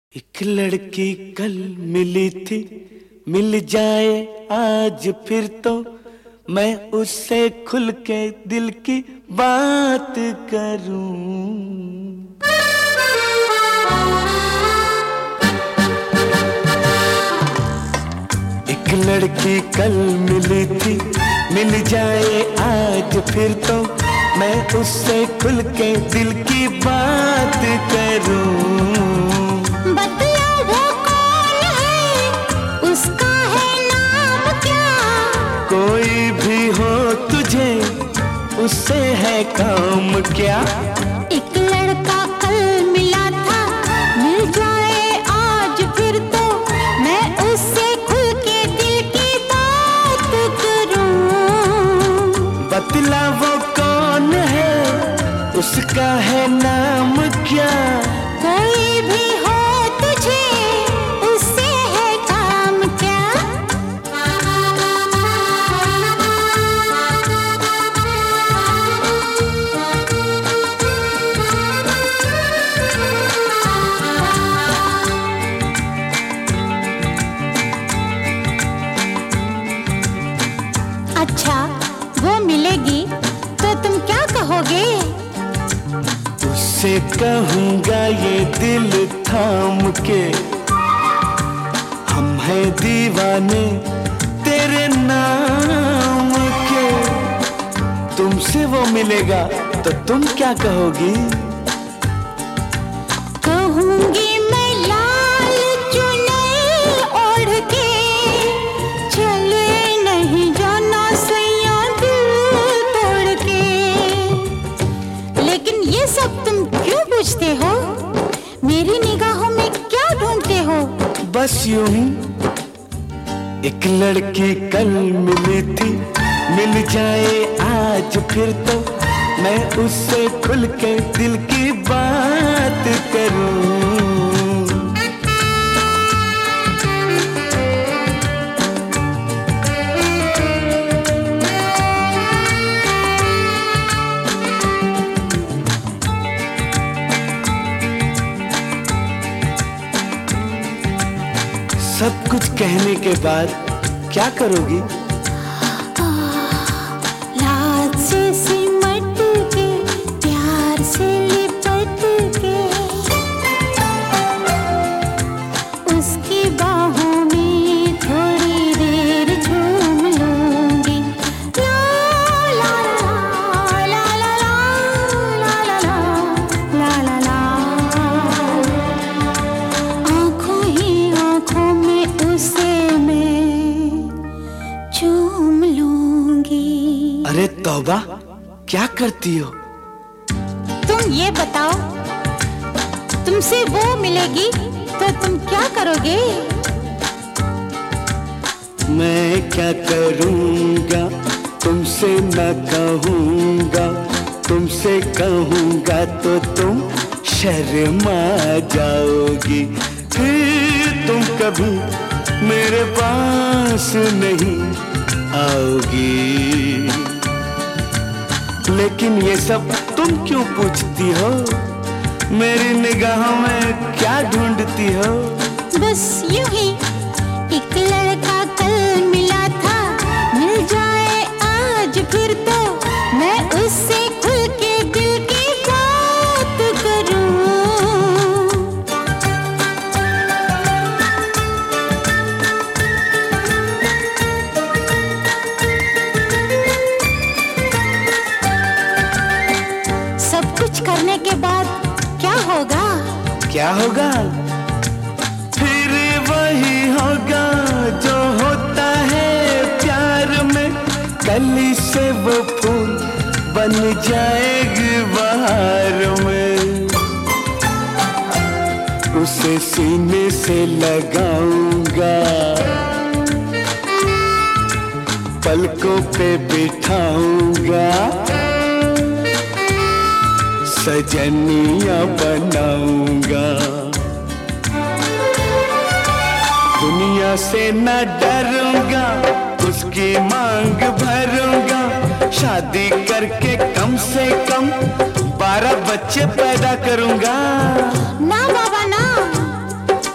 एक लड़की कल मिली थी, मिल जाए आज फिर तो मैं उससे खुल के दिल की बात करूं। एक लड़की कल मिली थी, मिल जाए आज फिर तो मैं उससे खुल के दिल की बात करूं। बतला वो कौन है, उसका है नाम क्या? कोई भी हो तुझे उससे है काम क्या? एक लड़का कल मिला था, मिल जाए आज फिर तो मैं उससे खुल के दिल की बात करूं। बतला वो कौन है, उसका है नाम क्या? कोई भी हो तुझे उससे है काम क्या? अच्छा, वो मिलेगी तो तुम क्या कहोगे? उससे कहूंगा ये दिल थाम के, हम हैं दीवाने तेरे नाम के। तुमसे वो मिलेगा तो तुम क्या कहोगी? कहूंगी मैं लाल चुनरी ओढ़ के, चले नहीं जाना सैया दिल तोड़ के। लेकिन ये सब तुम क्यों पूछते हो? मेरी निगाहों में क्या ढूंढते हो? बस यूं ही एक लड़की कल मिली थी, मिल जाए आज फिर तो मैं उससे खुल के दिल की बात करूं। सब कुछ कहने के बाद क्या करोगी? रात से सिमट के, प्यार से लिपट के, उसकी बाहों में थोड़ी देर झूम लूंगी। ला ला ला ला ला ला ला ला ला ला। आँखों ही आँखों में उसे मैं चूम लूंगी। अरे तौबा, क्या करती हो? तुम ये बताओ, तुमसे वो मिलेगी तो तुम क्या करोगे? मैं क्या करूँगा, तुमसे न कहूँगा। तुमसे कहूँगा तो तुम शर्मा जाओगी, फिर तुम कभी मेरे पास नहीं आओगी। लेकिन ये सब तुम क्यों पूछती हो? मेरी निगाहों में क्या ढूंढती हो? बस यूं ही एक लड़का कल मिला था, मिल जाए आज फिर तो मैं उससे खुल के दिल की बात करूं। सब कुछ करने के बाद क्या होगा? क्या होगा? फिर वही होगा जो होता है प्यार में, कली से वो फूल बन जाएगी बहार में। उसे सीने से लगाऊंगा, पलकों पे बिठाऊंगा, सजनिया बनाऊंगा। दुनिया से न डरूंगा, उसकी मांग भरूंगा। शादी करके कम से कम 12 बच्चे पैदा करूंगा। ना बाबा ना,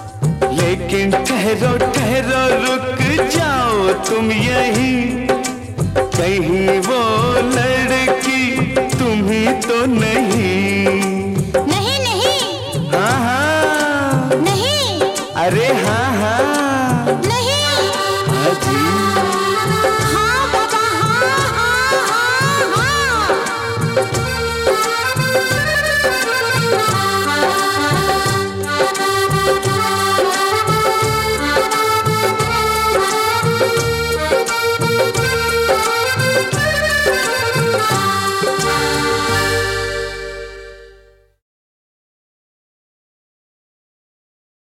लेकिन ठहरो ठहरो रुक जाओ तुम यहीं, कहीं वो लड़की तुम ही तो नहीं। नहीं नहीं, हाँ हाँ नहीं, अरे